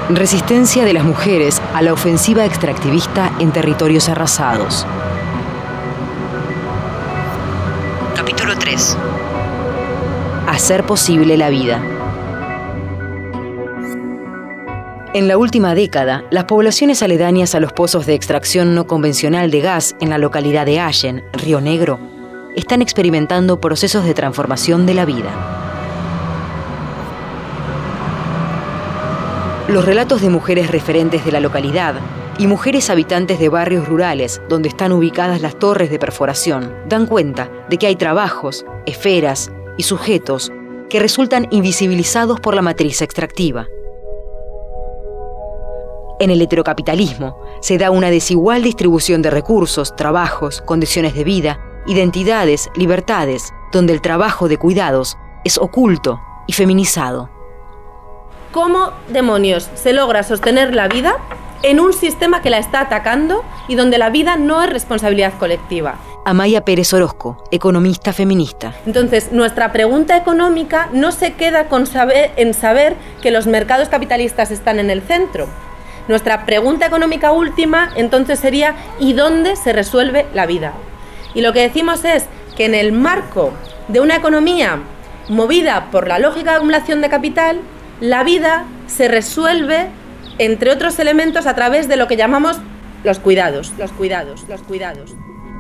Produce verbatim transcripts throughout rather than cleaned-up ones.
Resistencia de las mujeres a la ofensiva extractivista en territorios arrasados. Capítulo tres. Hacer posible la vida. En la última década, las poblaciones aledañas a los pozos de extracción no convencional de gas en la localidad de Allen, Río Negro, están experimentando procesos de transformación de la vida. Los relatos de mujeres referentes de la localidad y mujeres habitantes de barrios rurales donde están ubicadas las torres de perforación dan cuenta de que hay trabajos, esferas y sujetos que resultan invisibilizados por la matriz extractiva. En el heterocapitalismo se da una desigual distribución de recursos, trabajos, condiciones de vida, identidades, libertades, donde el trabajo de cuidados es oculto y feminizado. ¿Cómo demonios se logra sostener la vida en un sistema que la está atacando y donde la vida no es responsabilidad colectiva? Amaya Pérez Orozco, economista feminista. Entonces, nuestra pregunta económica no se queda con saber, en saber que los mercados capitalistas están en el centro. Nuestra pregunta económica última, entonces, sería ¿y dónde se resuelve la vida? Y lo que decimos es que en el marco de una economía movida por la lógica de acumulación de capital, la vida se resuelve, entre otros elementos, a través de lo que llamamos los cuidados, los cuidados, los cuidados.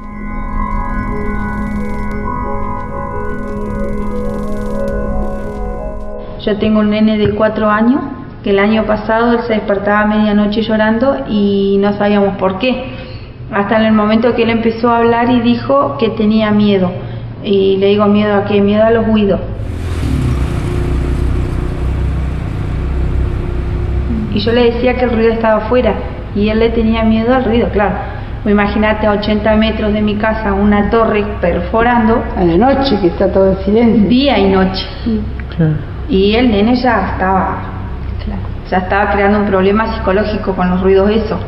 Yo tengo un nene de cuatro años, que el año pasado él se despertaba a medianoche llorando y no sabíamos por qué. Hasta en el momento que él empezó a hablar y dijo que tenía miedo. Y le digo, ¿miedo a qué? Miedo a los ruidos. Y yo le decía que el ruido estaba afuera y él le tenía miedo al ruido, claro. Imagínate a ochenta metros de mi casa una torre perforando. A la noche, que está todo en silencio. Día y noche. Claro. Y el nene ya estaba, claro, ya estaba creando un problema psicológico con los ruidos esos.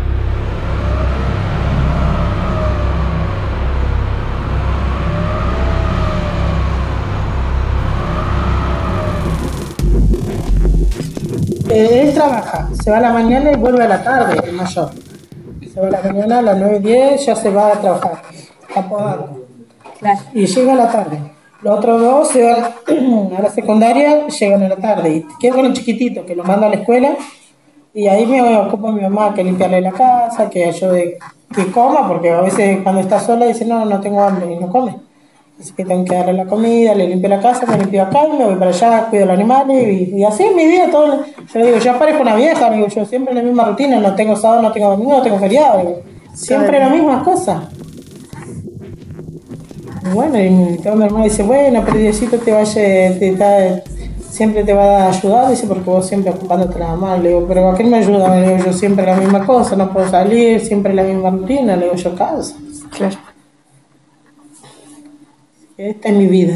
Eh, él trabaja, se va a la mañana y vuelve a la tarde, el mayor. Se va a la mañana a las nueve diez, ya se va a trabajar, está podando. Claro. Y llega a la tarde. Los otros dos se van a la secundaria, llegan a la tarde. Y quedo con el chiquitito, que lo manda a la escuela. Y ahí me ocupa mi mamá, que limpiarle la casa, que ayude, que coma, porque a veces cuando está sola dice, no, no tengo hambre, y no come. Así que tengo que darle la comida, le limpio la casa, me limpio acá, y me voy para allá, cuido los animales, y, y así es mi día. Todo. Yo digo, yo parezco una vieja, digo, yo siempre la misma rutina, no tengo sábado, no tengo domingo, no tengo feriado, digo, siempre claro. Las mismas cosas. Y bueno, y todo mi hermano dice, bueno, pero Diosito te vaya, te, te, siempre te va a ayudar, dice, porque vos siempre ocupándote la mamá. Le digo, pero ¿a qué me ayuda? Le digo, yo siempre la misma cosa, no puedo salir, siempre la misma rutina, le digo, yo canso. Claro. Esta es mi vida.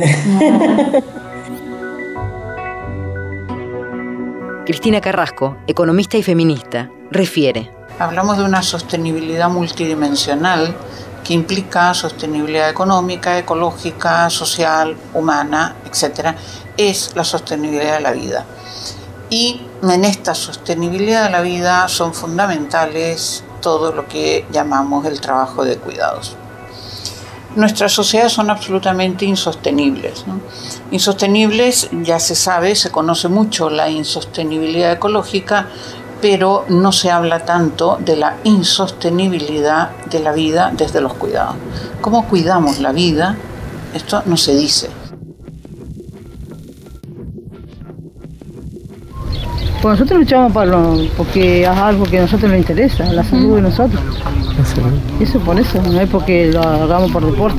Cristina Carrasco, economista y feminista, refiere. Hablamos de una sostenibilidad multidimensional que implica sostenibilidad económica, ecológica, social, humana, etcétera. Es la sostenibilidad de la vida. Y en esta sostenibilidad de la vida son fundamentales todo lo que llamamos el trabajo de cuidados. Nuestras sociedades son absolutamente insostenibles, ¿no? Insostenibles, ya se sabe, se conoce mucho la insostenibilidad ecológica, pero no se habla tanto de la insostenibilidad de la vida desde los cuidados. ¿Cómo cuidamos la vida? Esto no se dice. Pues nosotros luchamos por lo, porque es algo que a nosotros nos interesa, la salud de nosotros. Eso por eso, no es porque lo hagamos por deporte.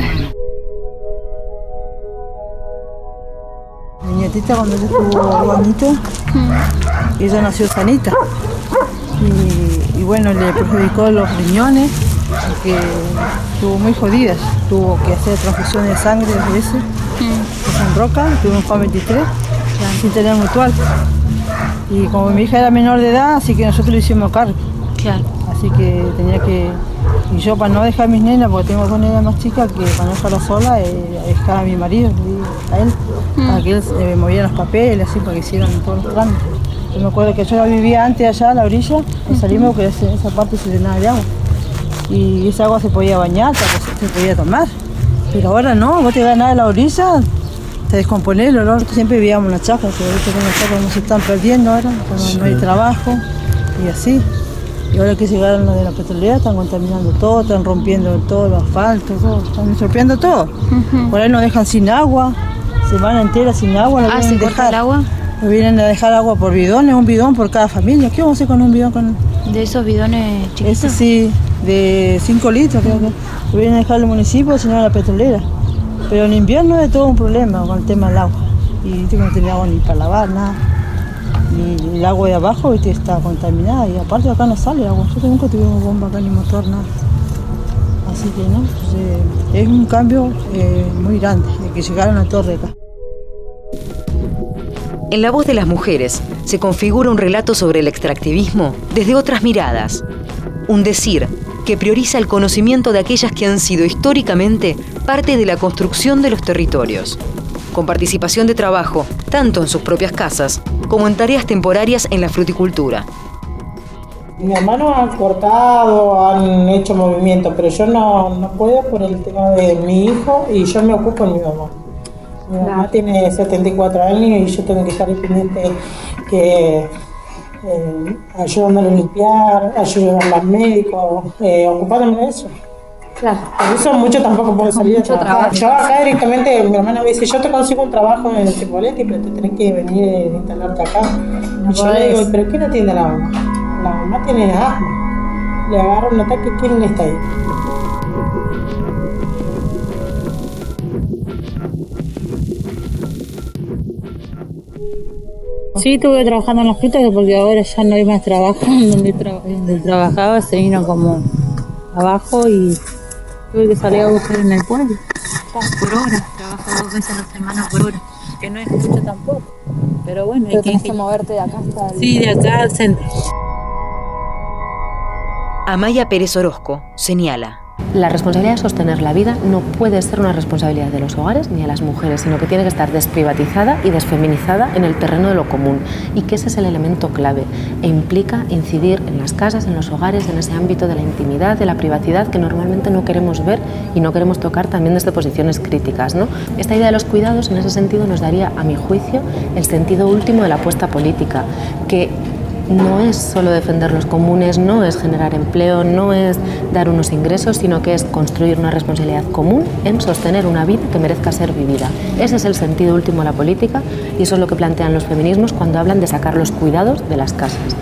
Mi nietita cuando yo tuvo añitos, ella nació sanita. Y, y bueno, le perjudicó los riñones, porque estuvo muy jodida. Tuvo que hacer transfusiones de sangre dos veces, en Roca, tuvo un F A veintitrés, sin tener mutual. Y como mi hija era menor de edad, así que nosotros le hicimos cargo. Claro. Así que tenía que... Y yo para no dejar a mis nenas, porque tengo dos nenas más chicas, que para no dejarla sola, eh, dejaba a mi marido, a él, mm. para que él eh, moviera los papeles, así, para que hicieran todos los trámites. Yo me acuerdo que yo vivía antes allá a la orilla, y salimos porque esa parte se llenaba de agua. Y esa agua se podía bañar, se podía tomar. Pero ahora no, vos te vas a nada a la orilla, te descomponés el olor. Siempre vivíamos en las chacras, pero ahorita con las chacras no se están perdiendo ahora, no, no hay trabajo y así. Y ahora que llegaron los de la petrolera están contaminando todo, están rompiendo todo, los asfaltos, todo, están estropeando todo. Uh-huh. Por ahí nos dejan sin agua, semana entera sin agua. Ah, ¿se corta el agua? Nos vienen a dejar agua por bidones, un bidón por cada familia. ¿Qué vamos a hacer con un bidón? Con... ¿De esos bidones chiquitos? Ese sí, de cinco litros creo que. Lo vienen a dejar el municipio, sino a la petrolera. Pero en invierno es todo un problema con el tema del agua. Y ¿viste? No tenía agua ni para lavar, nada. Y el agua de abajo, ¿viste? Está contaminada. Y aparte acá no sale agua. Nosotros nunca tuvimos bomba acá ni motor, nada. Así que no, entonces, es un cambio eh, muy grande de que llegaron a Torre acá. En la voz de las mujeres se configura un relato sobre el extractivismo desde otras miradas. Un decir que prioriza el conocimiento de aquellas que han sido históricamente parte de la construcción de los territorios, con participación de trabajo tanto en sus propias casas como en tareas temporarias en la fruticultura. Mi hermano han cortado, han hecho movimiento, pero yo no, no puedo por el tema de mi hijo y yo me ocupo de mi mamá. Mi mamá claro. Tiene setenta y cuatro años y yo tengo que estar pendiente que eh, ayudándole a limpiar, ayudándole al médico, eh, ocupándome de eso. Claro. Por eso mucho tampoco puedo salir a trabajar. Yo acá directamente, mi hermana me dice, yo te consigo un trabajo en el Cipolletti, pero te tenés que venir a instalarte acá. No y yo le digo, ¿pero quién atiende a la mamá? La mamá tiene asma. Le agarra un ataque, ¿quién está ahí? Sí, estuve trabajando en las frutas porque ahora ya no hay más trabajo. Donde, tra- donde trabajaba se vino como abajo y tuve que salir a buscar en el pueblo. Por hora, trabajo dos veces a la semana por hora. Que no es mucho tampoco. Pero bueno, Pero hay tenés que, que moverte de acá hasta el... Sí, de acá al centro. Amaya Pérez Orozco señala: la responsabilidad de sostener la vida no puede ser una responsabilidad de los hogares ni de las mujeres, sino que tiene que estar desprivatizada y desfeminizada en el terreno de lo común, y que ese es el elemento clave e implica incidir en las casas, en los hogares, en ese ámbito de la intimidad, de la privacidad que normalmente no queremos ver y no queremos tocar también desde posiciones críticas, ¿no? Esta idea de los cuidados en ese sentido nos daría, a mi juicio, el sentido último de la apuesta política, que no es solo defender los comunes, no es generar empleo, no es dar unos ingresos, sino que es construir una responsabilidad común en sostener una vida que merezca ser vivida. Ese es el sentido último de la política y eso es lo que plantean los feminismos cuando hablan de sacar los cuidados de las casas.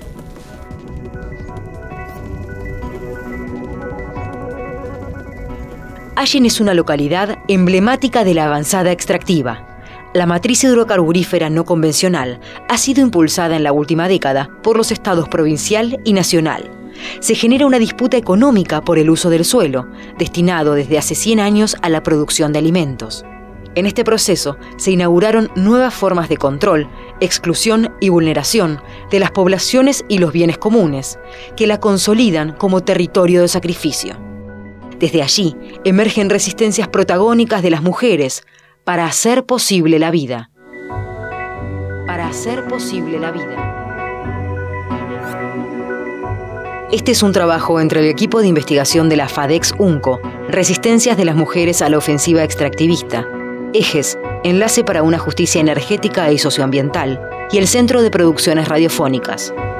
Allen es una localidad emblemática de la avanzada extractiva. La matriz hidrocarburífera no convencional ha sido impulsada en la última década por los estados provincial y nacional. Se genera una disputa económica por el uso del suelo, destinado desde hace cien años a la producción de alimentos. En este proceso se inauguraron nuevas formas de control, exclusión y vulneración de las poblaciones y los bienes comunes, que la consolidan como territorio de sacrificio. Desde allí emergen resistencias protagónicas de las mujeres, para hacer posible la vida. Para hacer posible la vida. Este es un trabajo entre el equipo de investigación de la FADEX UNCO, Resistencias de las Mujeres a la Ofensiva Extractivista, Ejes, Enlace para una Justicia Energética y Socioambiental, y el Centro de Producciones Radiofónicas.